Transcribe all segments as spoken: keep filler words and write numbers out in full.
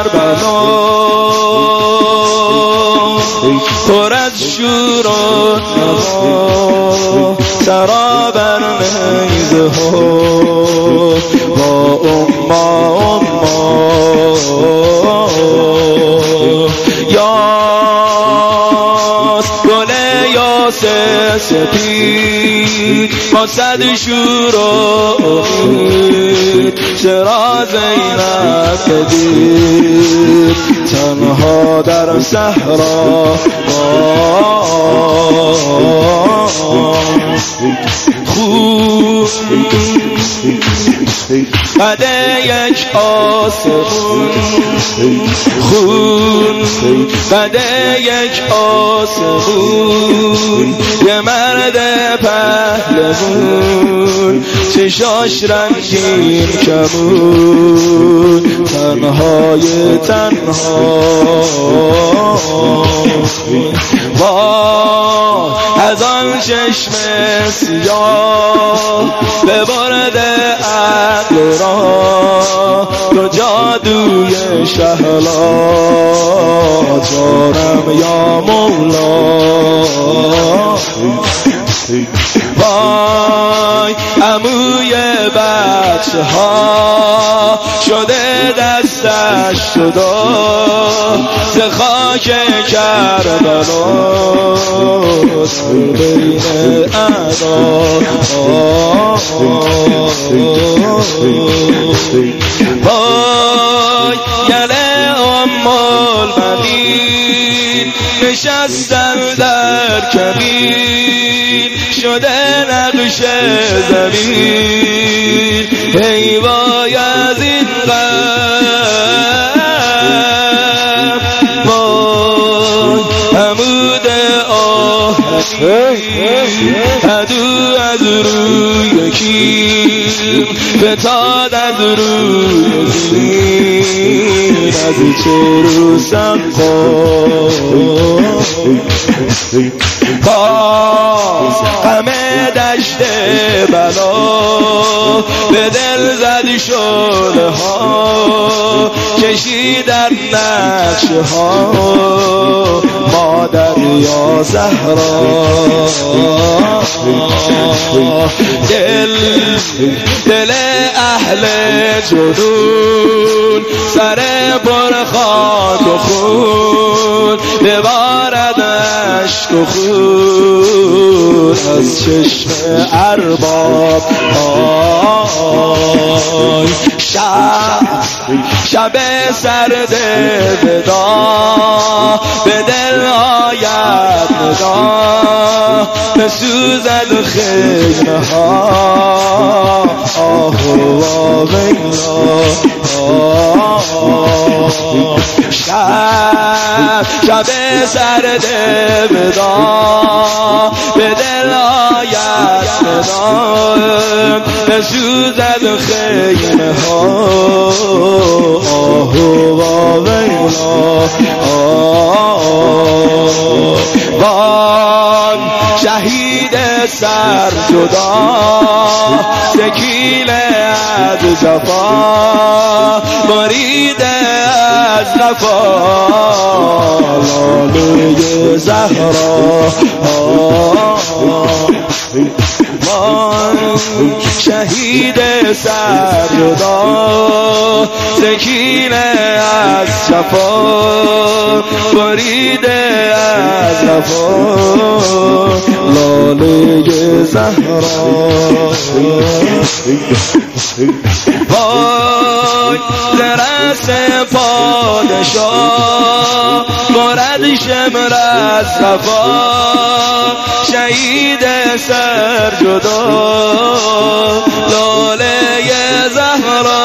کربلا پر از شور و نوا سرا بر نیزه ها با اما اما یاس گل یاس سپید با صد شور و امید چرا زینب بدید تنها در صحرا خون قد یک آسمون خون قد یک آسمون یه مرد پهلوون چشاش رنگین کمون تنهای تنها وای از آن چشم سیاه ببرده عقل را تو جادوی شهلا جانم یا مولا وای عموی بچه ها شده دستش جدا ز خاک کربلا بین اعدا وای گله ام المؤمنین نشستن در کمین شده نقش زمین ای وای از این غم وای عمود آهنین عدو از روی کیم فتاد از روی زمین از چرو باز غم دشت بلا به دل زد شعله ها کشید در نقشه ها مادر یا زهرا دل دل اهل جنون سر پر خاک و خون ببارد اشک و خون از چشم ارباب آی شب شب سرد ودا به دل آید ندا بسوزد خیمه ها آه و ویلا شب شب سرد ودا به دل آید ندا بسوزد خیمه ها آه و ویلا بان شهید سر جدا سکیل از جفا برید از قفا لاله زهرا شهید سر جدا سکینه از شفا برید از رفا لاله زهرا وای درس پادشاه برد شمر از صفا شهید سر جدا لاله زهرا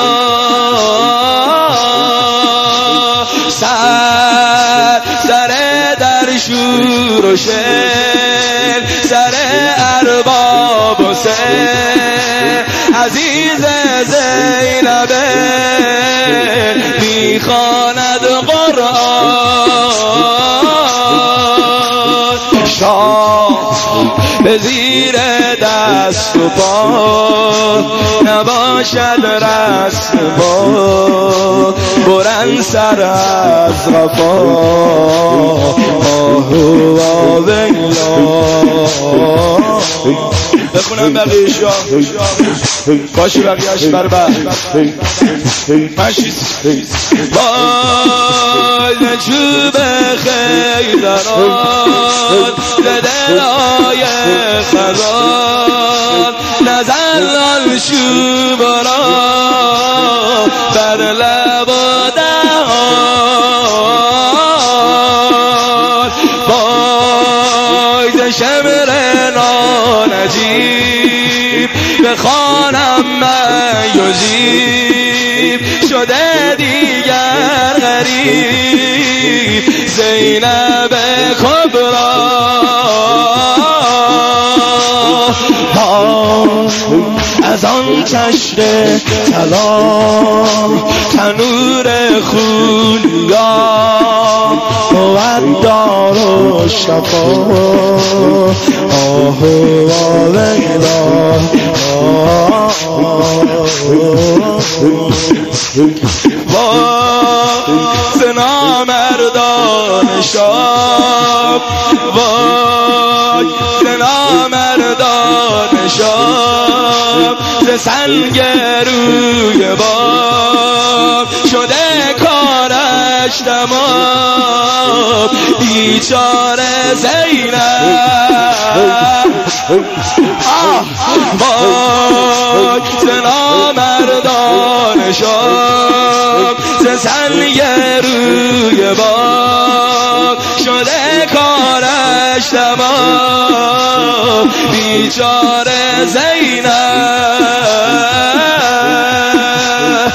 سر سر در شور و شل سر ارباب و سر عزیز زینبه میخواند قرآن شاه به زیر در دست و پا نباشد رسم با برن سر از غفا آهو آویلا بخونم بقیه‌شو باشه بقیه‌اش بر بر مشید وای چوب خیزران به دلای خزان نزن آن چوب را بر لب و دهان وای ز شمر نانجیب بخوانم من یجیب شده دیگر غریب زینب کبری از آن چشم طلا تنور خونیا بود دار و شفا آه و ویلا وای نامردان شب وای نامردان شب ز سنگ روی باب شده کارش تمام بیچاره زینب وای ز نامردان شب ز سنگ روی باب شده کارش تمام بیچاره زینب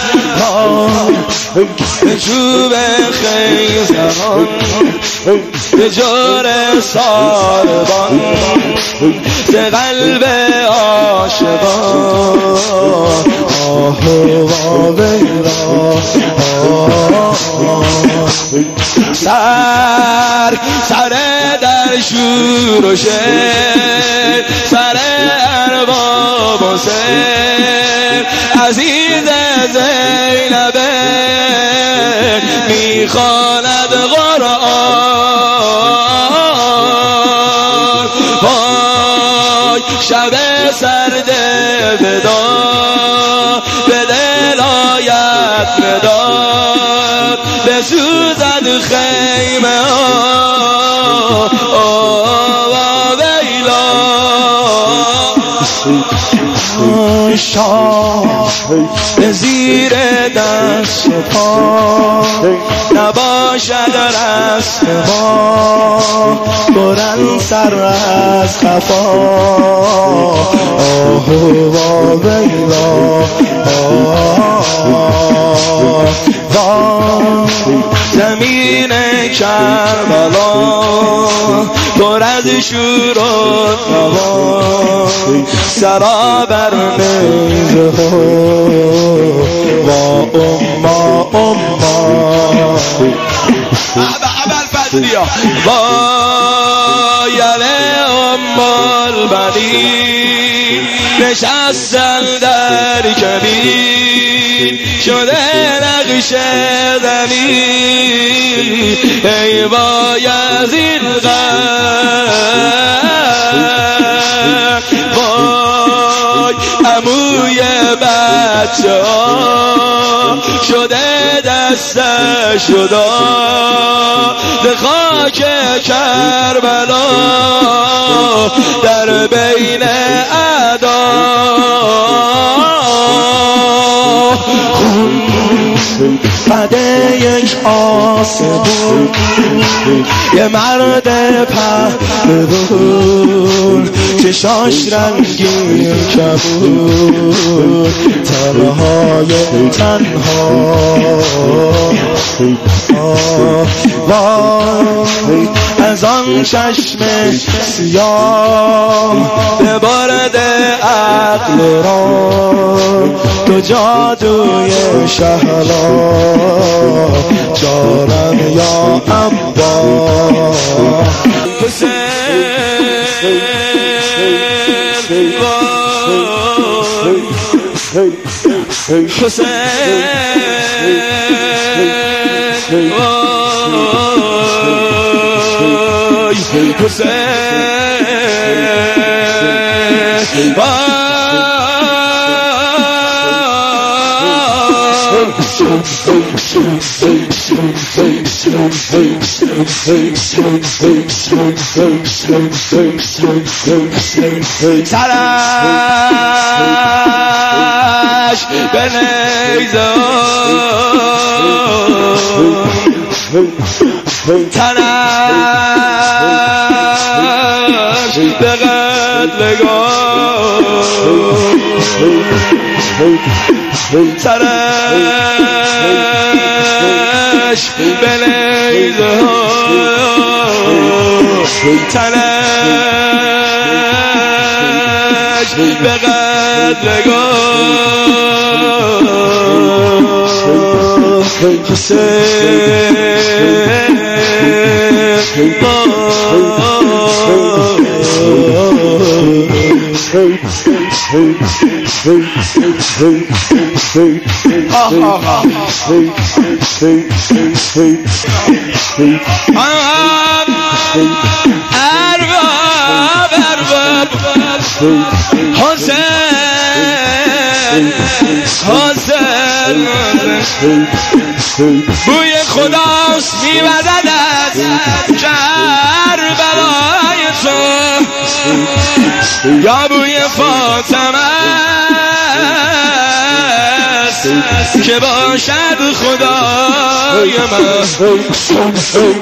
به چوب خیزران به جور ساربان ز قلب عاشقان آه و ویلا سر سر در شور و شعر سر ارباب و سر عزیز زینب میخواند قرآن وای شب سرد ودا به دل آید ندا بسوزد خیمه ها و ویلا شاه به زیر دست و پا نباشد رسم ما برن سر از خفا آه و ویلا زمین کربلا پر از شور و نوا سرا بر نیزه ها و اما اما ابوالفضلیا و یله ام البنین نشستن در کمین شده نقش زمین ای بایزید غم وای عموی بچه ها شده دستش شده به خاک کربلا در بین اعدا فده یک آسمون یه مرد پهلوان چشاش رنگین کبود تنهای تنها وای از آن چشم سیاه به بارد عقل را تو جادوی شهلا جارم یا عبا حسین سرش به نیزه تنش به قتلگاه سرش به نیزه تنش به قتلگاه حسین ارباب ارباب حسین حسین بوی خداست میوزد از کربلای تو یا بوی فاطمه است که باشد خدای من